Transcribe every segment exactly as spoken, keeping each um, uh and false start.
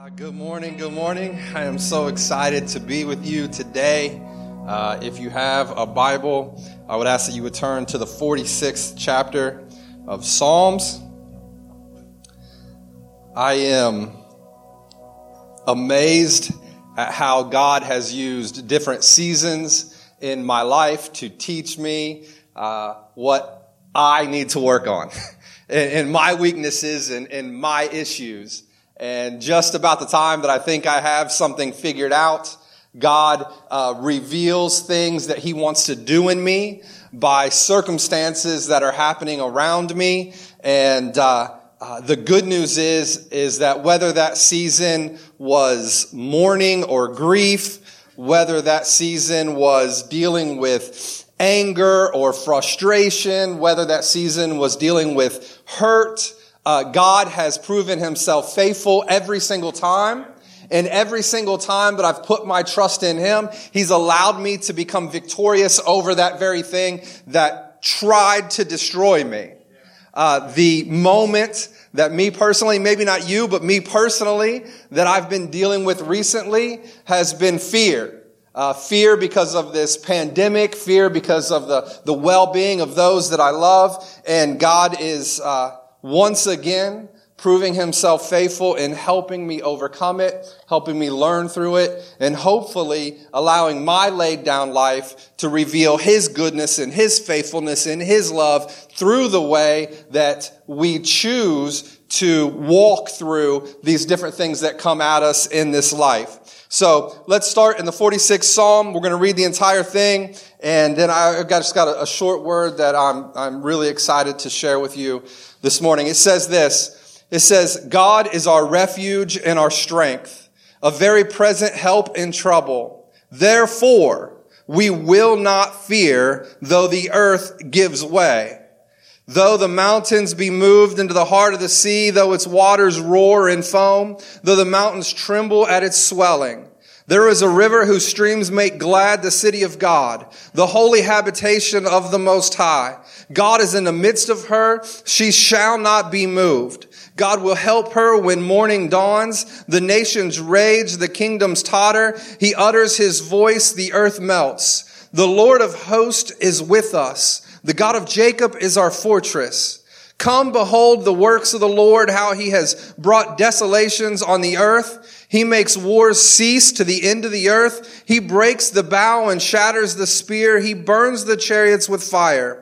Uh, good morning, good morning. I am so excited to be with you today. Uh, if you have a Bible, I would ask that you would turn to the forty-sixth chapter of Psalms. I am amazed at how God has used different seasons in my life to teach me uh, what I need to work on and, and my weaknesses and, and my issues. And just about the time that I think I have something figured out, God uh, reveals things that He wants to do in me by circumstances that are happening around me. And uh, uh, the good news is, is that whether that season was mourning or grief, whether that season was dealing with anger or frustration, whether that season was dealing with hurt, Uh, God has proven Himself faithful every single time. And every single time that I've put my trust in Him, He's allowed me to become victorious over that very thing that tried to destroy me. Uh, the moment that me personally, maybe not you, but me personally, that I've been dealing with recently has been fear. Uh, fear because of this pandemic, fear because of the, the well-being of those that I love. And God is, uh, once again, proving Himself faithful in helping me overcome it, helping me learn through it, and hopefully allowing my laid down life to reveal His goodness and His faithfulness and His love through the way that we choose to walk through these different things that come at us in this life. So let's start in the forty-sixth Psalm. We're going to read the entire thing, and then I've got, just got a, a short word that I'm I'm really excited to share with you this morning. It says this. It says, God is our refuge and our strength, a very present help in trouble. Therefore, we will not fear, though the earth gives way. Though the mountains be moved into the heart of the sea, though its waters roar and foam, though the mountains tremble at its swelling. There is a river whose streams make glad the city of God, the holy habitation of the Most High. God is in the midst of her. She shall not be moved. God will help her when morning dawns. The nations rage, the kingdoms totter. He utters His voice, the earth melts. The Lord of hosts is with us. The God of Jacob is our fortress. Come, behold the works of the Lord, how He has brought desolations on the earth. He makes wars cease to the end of the earth. He breaks the bow and shatters the spear. He burns the chariots with fire.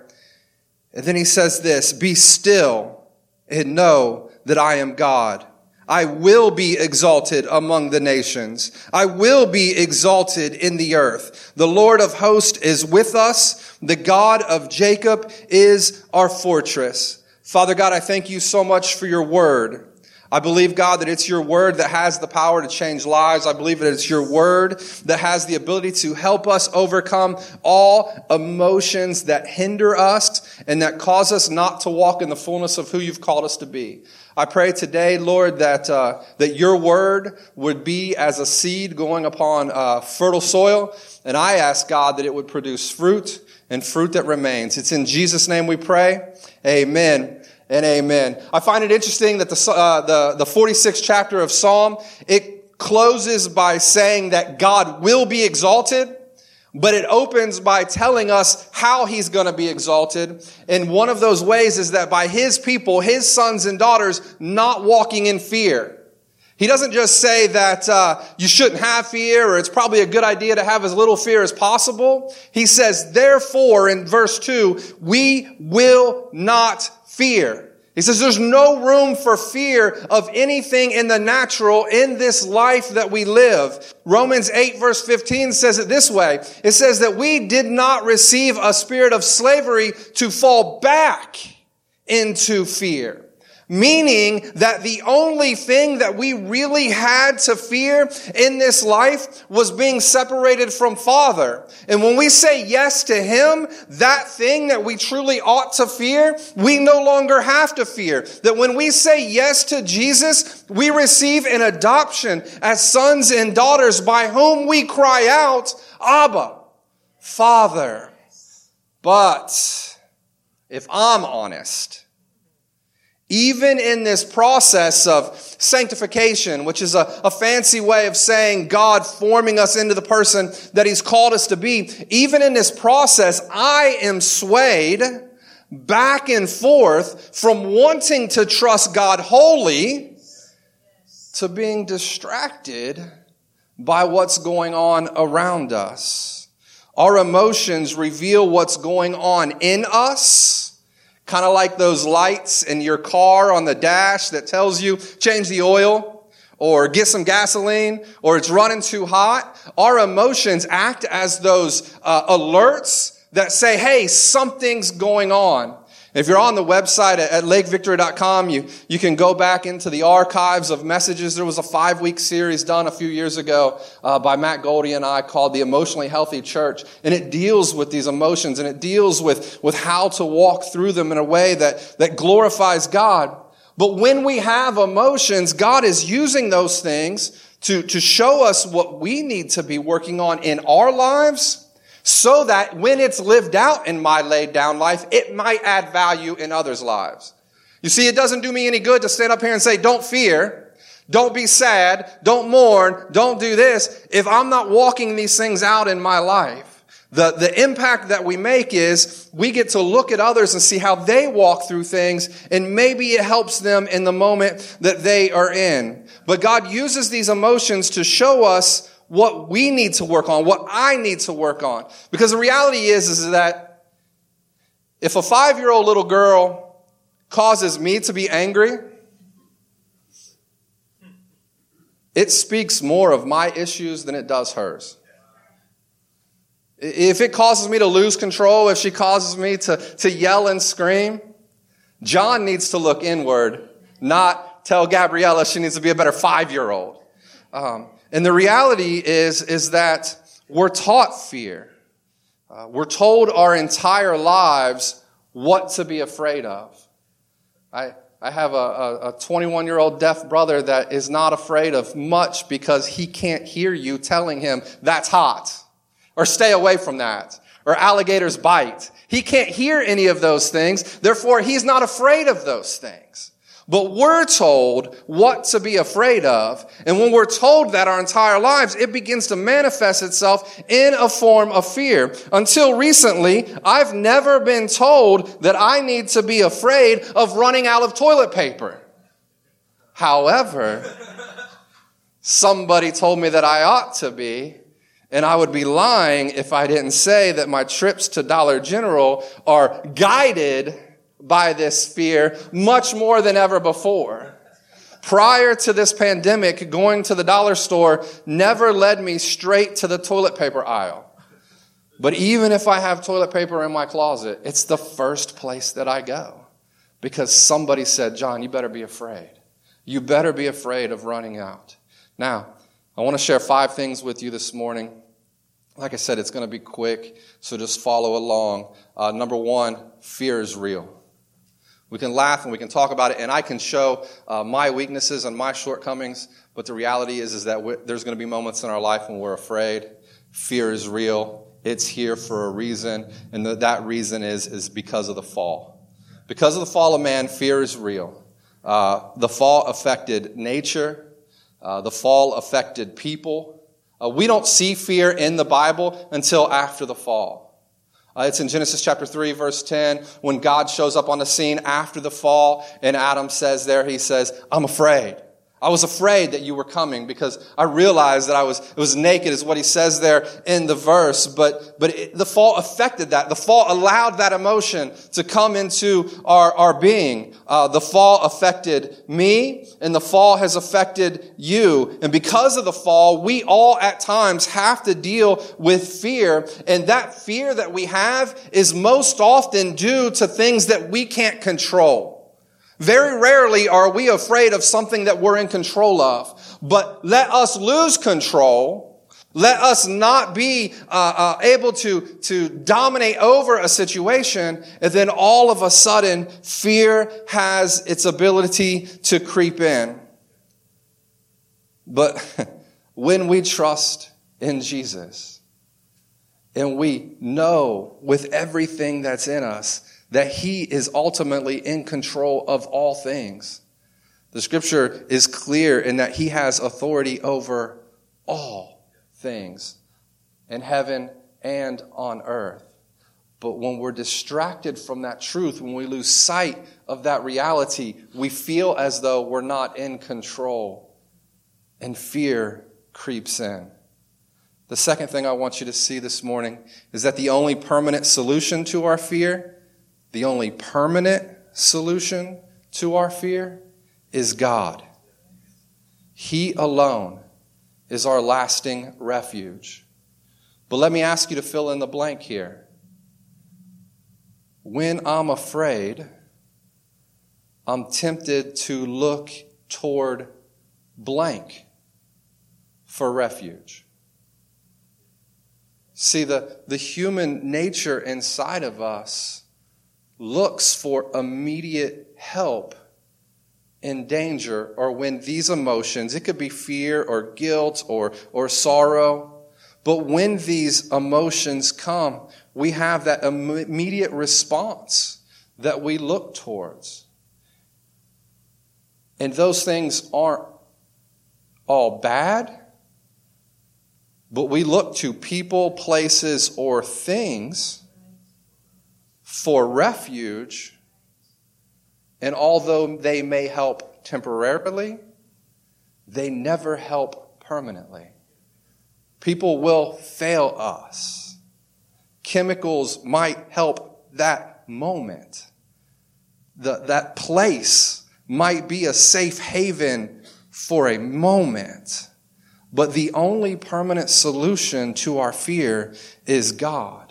And then He says this, be still and know that I am God. I will be exalted among the nations. I will be exalted in the earth. The Lord of hosts is with us. The God of Jacob is our fortress. Father God, I thank You so much for Your word. I believe, God, that it's Your word that has the power to change lives. I believe that it's Your word that has the ability to help us overcome all emotions that hinder us and that cause us not to walk in the fullness of who You've called us to be. I pray today, Lord, that uh, that Your word would be as a seed going upon uh, fertile soil. And I ask, God, that it would produce fruit and fruit that remains. It's in Jesus' name we pray. Amen. And amen. I find it interesting that the, uh, the, the forty-sixth chapter of Psalm, it closes by saying that God will be exalted, but it opens by telling us how He's going to be exalted. And one of those ways is that by His people, His sons and daughters, not walking in fear. He doesn't just say that uh, you shouldn't have fear, or it's probably a good idea to have as little fear as possible. He says, therefore, in verse two, we will not fear. He says there's no room for fear of anything in the natural in this life that we live. Romans eight verse fifteen says it this way. It says that we did not receive a spirit of slavery to fall back into fear. Meaning that the only thing that we really had to fear in this life was being separated from Father. And when we say yes to Him, that thing that we truly ought to fear, we no longer have to fear. That when we say yes to Jesus, we receive an adoption as sons and daughters by whom we cry out, Abba, Father. But if I'm honest, Even in this process of sanctification, which is a, a fancy way of saying God forming us into the person that He's called us to be, even in this process, I am swayed back and forth from wanting to trust God wholly to being distracted by what's going on around us. Our emotions reveal what's going on in us. Kind of like those lights in your car on the dash that tells you, change the oil, or get some gasoline, or it's running too hot. Our emotions act as those uh, alerts that say, hey, something's going on. If you're on the website at, at lake victory dot com, you, you can go back into the archives of messages. There was a five-week series done a few years ago uh, by Matt Goldie and I called The Emotionally Healthy Church. And it deals with these emotions, and it deals with, with how to walk through them in a way that, that glorifies God. But when we have emotions, God is using those things to, to show us what we need to be working on in our lives, so that when it's lived out in my laid down life, it might add value in others' lives. You see, it doesn't do me any good to stand up here and say, don't fear, don't be sad, don't mourn, don't do this, if I'm not walking these things out in my life. The, the impact that we make is we get to look at others and see how they walk through things, and maybe it helps them in the moment that they are in. But God uses these emotions to show us what we need to work on, what I need to work on. Because the reality is, is that if a five-year-old little girl causes me to be angry, it speaks more of my issues than it does hers. If it causes me to lose control, if she causes me to, to yell and scream, John needs to look inward, not tell Gabriella she needs to be a better five-year-old. Um, And the reality is, is that we're taught fear. Uh, we're told our entire lives what to be afraid of. I, I have a, a twenty-one-year-old deaf brother that is not afraid of much because he can't hear you telling him that's hot, or stay away from that, or alligators bite. He can't hear any of those things. Therefore, he's not afraid of those things. But we're told what to be afraid of. And when we're told that our entire lives, it begins to manifest itself in a form of fear. Until recently, I've never been told that I need to be afraid of running out of toilet paper. However, somebody told me that I ought to be, and I would be lying if I didn't say that my trips to Dollar General are guided by this fear much more than ever before. Prior to this pandemic, going to the dollar store never led me straight to the toilet paper aisle. But even if I have toilet paper in my closet, it's the first place that I go. Because somebody said, John, you better be afraid. You better be afraid of running out. Now, I want to share five things with you this morning. Like I said, it's going to be quick, so just follow along. Uh, number one, fear is real. We can laugh and we can talk about it, and I can show uh, my weaknesses and my shortcomings, but the reality is, is that there's going to be moments in our life when we're afraid. Fear is real. It's here for a reason, and the, that reason is, is because of the fall. Because of the fall of man, fear is real. Uh, the fall affected nature. Uh, the fall affected people. Uh, we don't see fear in the Bible until after the fall. Uh, it's in Genesis chapter three, verse ten, when God shows up on the scene after the fall, and Adam says there, he says, I'm afraid. I was afraid that you were coming because I realized that I was, it was naked is what he says there in the verse. But, but it, the fall affected that. The fall allowed that emotion to come into our, our being. Uh, the fall affected me, and the fall has affected you. And because of the fall, we all at times have to deal with fear. And that fear that we have is most often due to things that we can't control. Very rarely are we afraid of something that we're in control of. But let us lose control. Let us not be uh, uh, able to, to dominate over a situation. And then all of a sudden, fear has its ability to creep in. But when we trust in Jesus, and we know with everything that's in us that he is ultimately in control of all things. The scripture is clear in that he has authority over all things in heaven and on earth. But when we're distracted from that truth, when we lose sight of that reality, we feel as though we're not in control, and fear creeps in. The second thing I want you to see this morning is that the only permanent solution to our fear, the only permanent solution to our fear is God. He alone is our lasting refuge. But let me ask you to fill in the blank here. When I'm afraid, I'm tempted to look toward blank for refuge. See, the, the human nature inside of us looks for immediate help in danger, or when these emotions, it could be fear or guilt or, or sorrow, but when these emotions come, we have that immediate response that we look towards. And those things aren't all bad, but we look to people, places, or things for refuge. And although they may help temporarily, they never help permanently. People will fail us. Chemicals might help that moment. The, that place might be a safe haven for a moment. But the only permanent solution to our fear is God.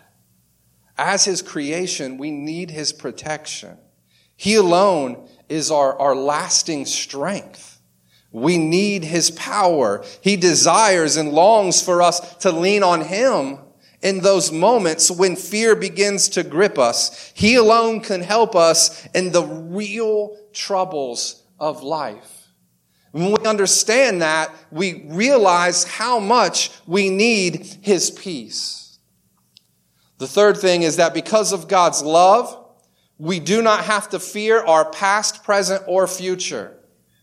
As His creation, we need His protection. He alone is our, our lasting strength. We need His power. He desires and longs for us to lean on Him in those moments when fear begins to grip us. He alone can help us in the real troubles of life. When we understand that, we realize how much we need His peace. The third thing is that because of God's love, we do not have to fear our past, present, or future.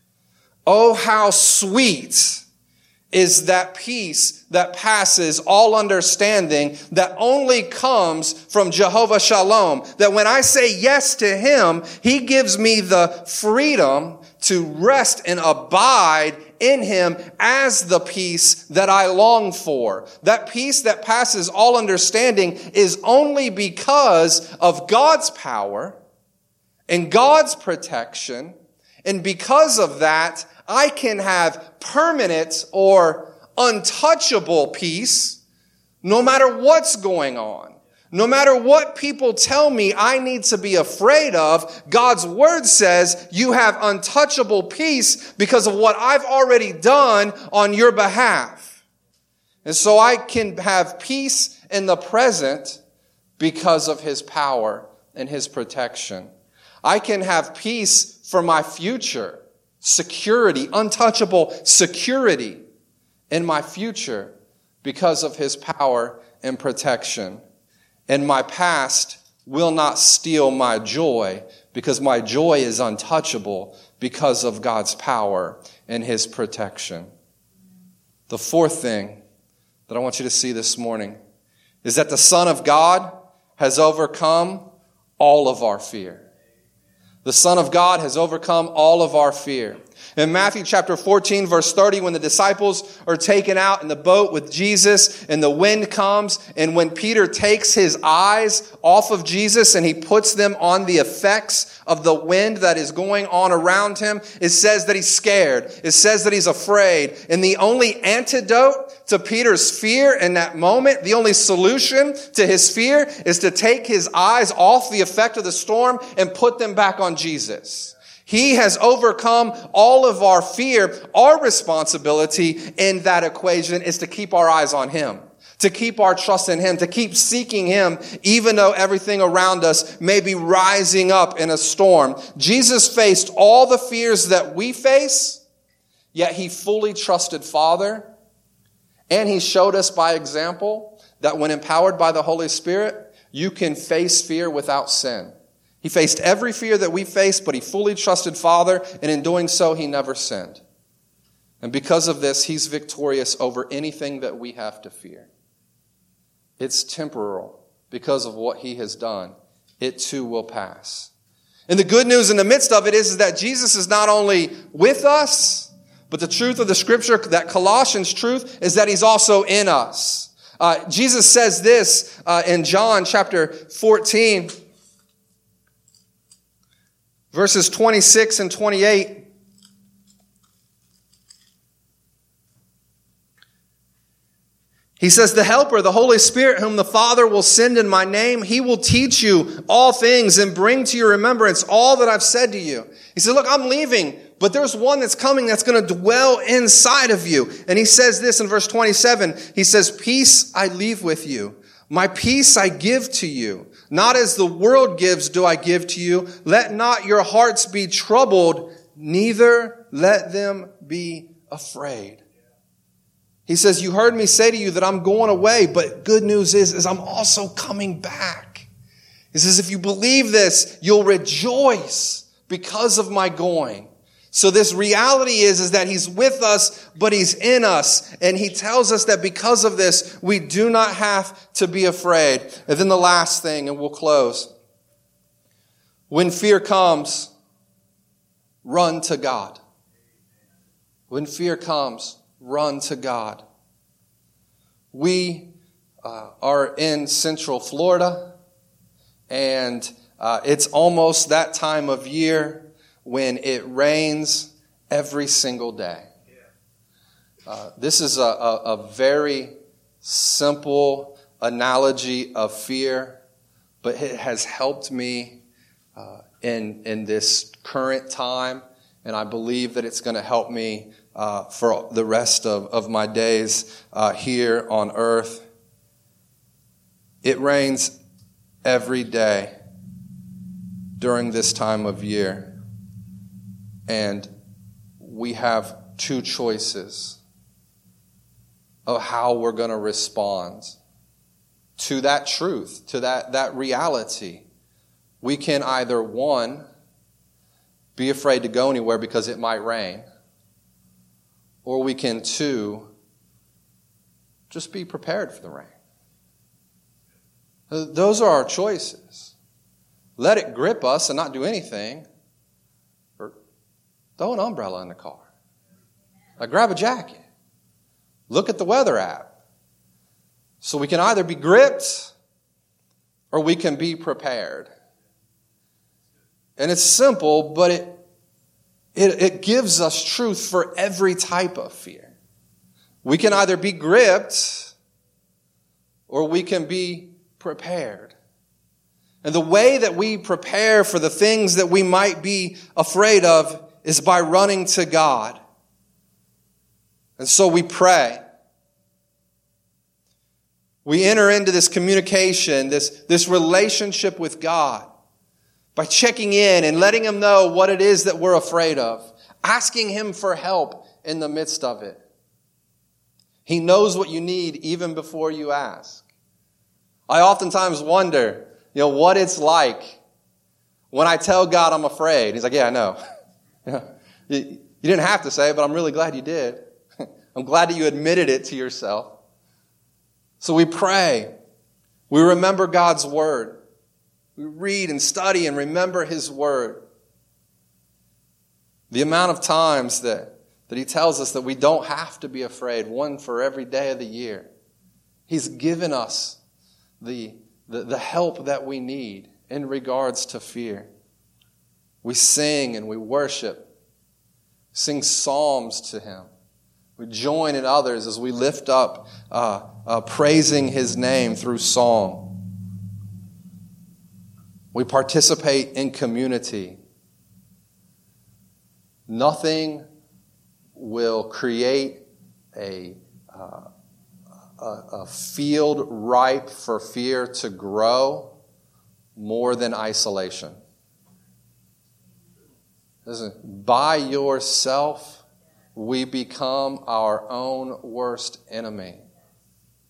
Oh, how sweet is that peace that passes all understanding that only comes from Jehovah Shalom. That when I say yes to Him, He gives me the freedom to rest and abide in Him as the peace that I long for. That peace that passes all understanding is only because of God's power and God's protection. And because of that, I can have permanent or untouchable peace no matter what's going on. No matter what people tell me I need to be afraid of, God's word says you have untouchable peace because of what I've already done on your behalf. And so I can have peace in the present because of His power and His protection. I can have peace for my future, security, untouchable security in my future because of His power and protection. And my past will not steal my joy because my joy is untouchable because of God's power and His protection. The fourth thing that I want you to see this morning is that the Son of God has overcome all of our fear. The Son of God has overcome all of our fear. In Matthew chapter fourteen, verse thirty, when the disciples are taken out in the boat with Jesus and the wind comes, and when Peter takes his eyes off of Jesus and he puts them on the effects of the wind that is going on around him, it says that he's scared. It says that he's afraid. And the only antidote to Peter's fear in that moment, the only solution to his fear is to take his eyes off the effect of the storm and put them back on Jesus. He has overcome all of our fear. Our responsibility in that equation is to keep our eyes on Him, to keep our trust in Him, to keep seeking Him, even though everything around us may be rising up in a storm. Jesus faced all the fears that we face, yet He fully trusted Father. And He showed us by example that when empowered by the Holy Spirit, you can face fear without sin. He faced every fear that we face, but he fully trusted Father, and in doing so, he never sinned. And because of this, he's victorious over anything that we have to fear. It's temporal because of what he has done. It too will pass. And the good news in the midst of it is, is that Jesus is not only with us, but the truth of the scripture, that Colossians truth, is that he's also in us. Uh, Jesus says this uh, in John chapter fourteen, verses twenty-six and twenty-eight. He says, the Helper, the Holy Spirit, whom the Father will send in my name, he will teach you all things and bring to your remembrance all that I've said to you. He said, look, I'm leaving, but there's one that's coming that's going to dwell inside of you. And he says this in verse twenty-seven. He says, peace I leave with you. My peace I give to you. Not as the world gives do I give to you. Let not your hearts be troubled, neither let them be afraid. He says, you heard me say to you that I'm going away, but good news is, is I'm also coming back. He says, if you believe this, you'll rejoice because of my going. So this reality is, is that he's with us, but he's in us. And he tells us that because of this, we do not have to be afraid. And then the last thing, and we'll close. When fear comes, run to God. When fear comes, run to God. We uh, are in Central Florida, and uh, it's almost that time of year when it rains every single day. Uh, this is a, a, a very simple analogy of fear, but it has helped me uh, in, in this current time, and I believe that it's going to help me Uh, for the rest of, of my days uh, here on earth. It rains every day during this time of year. And we have two choices of how we're going to respond to that truth, to that, that reality. We can either, one, be afraid to go anywhere because it might rain. Or we can, two, just be prepared for the rain. Those are our choices. Let it grip us and not do anything. Or throw an umbrella in the car. Like grab a jacket. Look at the weather app. So we can either be gripped or we can be prepared. And it's simple, but it It, it gives us truth for every type of fear. We can either be gripped or we can be prepared. And the way that we prepare for the things that we might be afraid of is by running to God. And so we pray. We enter into this communication, this, this relationship with God, by checking in and letting him know what it is that we're afraid of. Asking him for help in the midst of it. He knows what you need even before you ask. I oftentimes wonder, you know, what it's like when I tell God I'm afraid. He's like, yeah, I know. you, you didn't have to say it, but I'm really glad you did. I'm glad that you admitted it to yourself. So we pray. We remember God's word. We read and study and remember his word. The amount of times that, that he tells us that we don't have to be afraid, one for every day of the year. He's given us the, the, the help that we need in regards to fear. We sing and we worship, sing psalms to him. We join in others as we lift up uh, uh, praising his name through song. We participate in community. Nothing will create a, uh, a, a field ripe for fear to grow more than isolation. Listen, by yourself, we become our own worst enemy.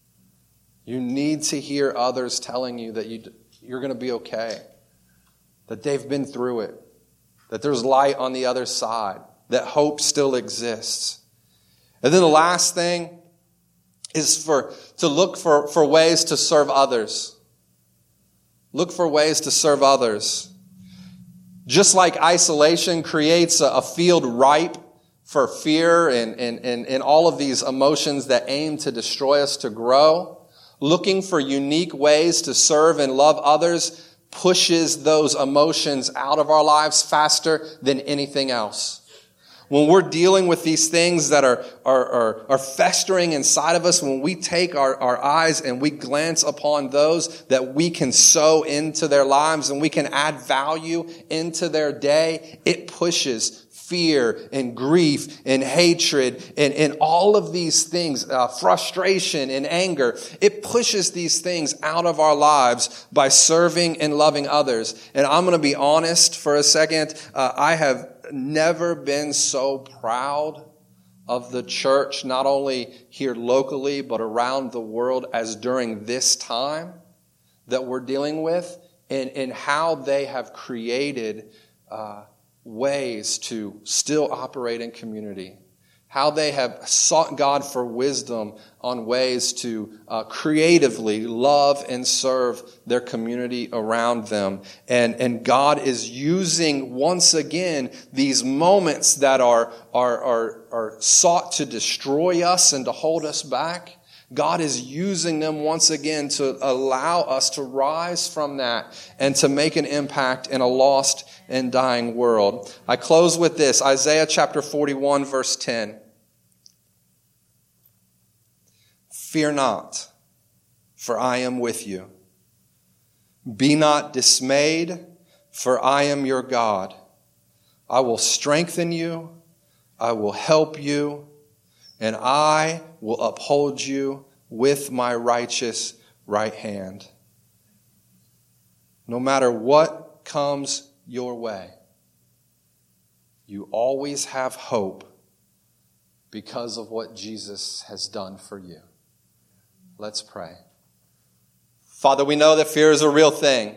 You need to hear others telling you that you, you're going to be okay. that they've been through it, that there's light on the other side, that hope still exists. And then the last thing is for to look for, for ways to serve others. Look for ways to serve others. Just like isolation creates a, a field ripe for fear and, and, and, and all of these emotions that aim to destroy us to grow, looking for unique ways to serve and love others pushes those emotions out of our lives faster than anything else. When we're dealing with these things that are, are, are, are festering inside of us, when we take our, our eyes and we glance upon those that we can sow into their lives and we can add value into their day, it pushes fear and grief and hatred and, and all of these things, uh, frustration and anger. It pushes these things out of our lives by serving and loving others. And I'm going to be honest for a second. Uh, I have never been so proud of the church, not only here locally, but around the world as during this time that we're dealing with, and, and how they have created uh, ways to still operate in community. How they have sought God for wisdom on ways to uh, creatively love and serve their community around them. And, and God is using, once again, these moments that are, are, are, are sought to destroy us and to hold us back. God is using them once again to allow us to rise from that and to make an impact in a lost and dying world. I close with this, Isaiah chapter forty-one, verse ten. Fear not, for I am with you. Be not dismayed, for I am your God. I will strengthen you, I will help you, and I will uphold you with my righteous right hand. No matter what comes your way, you always have hope because of what Jesus has done for you. Let's pray. Father, we know that fear is a real thing.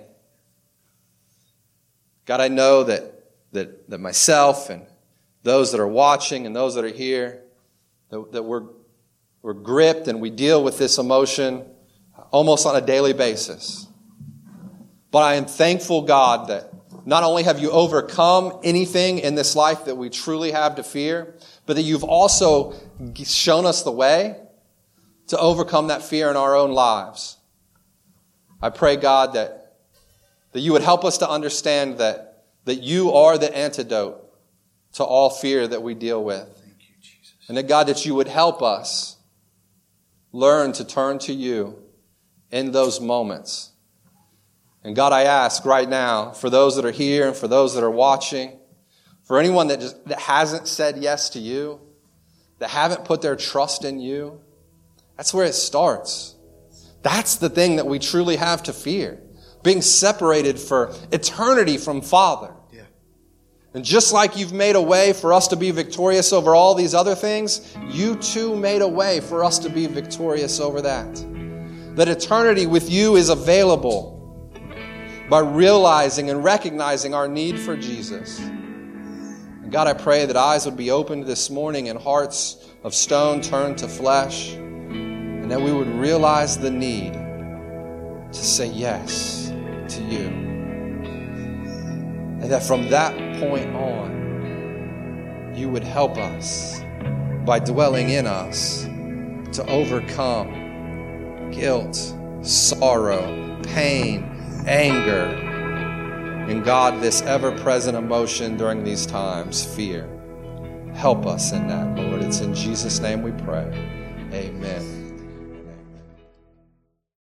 God, I know that, that, that myself and those that are watching and those that are here, that, that we're, we're gripped and we deal with this emotion almost on a daily basis. But I am thankful, God, that not only have you overcome anything in this life that we truly have to fear, but that you've also shown us the way to overcome that fear in our own lives. I pray, God, that, that you would help us to understand that, that you are the antidote to all fear that we deal with. Thank you, Jesus. And that, God, that you would help us learn to turn to you in those moments. And God, I ask right now, for those that are here and for those that are watching, for anyone that just that hasn't said yes to you, that haven't put their trust in you, that's where it starts. That's the thing that we truly have to fear. Being separated for eternity from Father. Yeah. And just like you've made a way for us to be victorious over all these other things, you too made a way for us to be victorious over that. That eternity with you is available by realizing and recognizing our need for Jesus. And God, I pray that eyes would be opened this morning and hearts of stone turned to flesh. And that we would realize the need to say yes to you. And that from that point on, you would help us by dwelling in us to overcome guilt, sorrow, pain, anger, and God, this ever-present emotion during these times, fear. Help us in that, Lord. It's in Jesus' name we pray. Amen.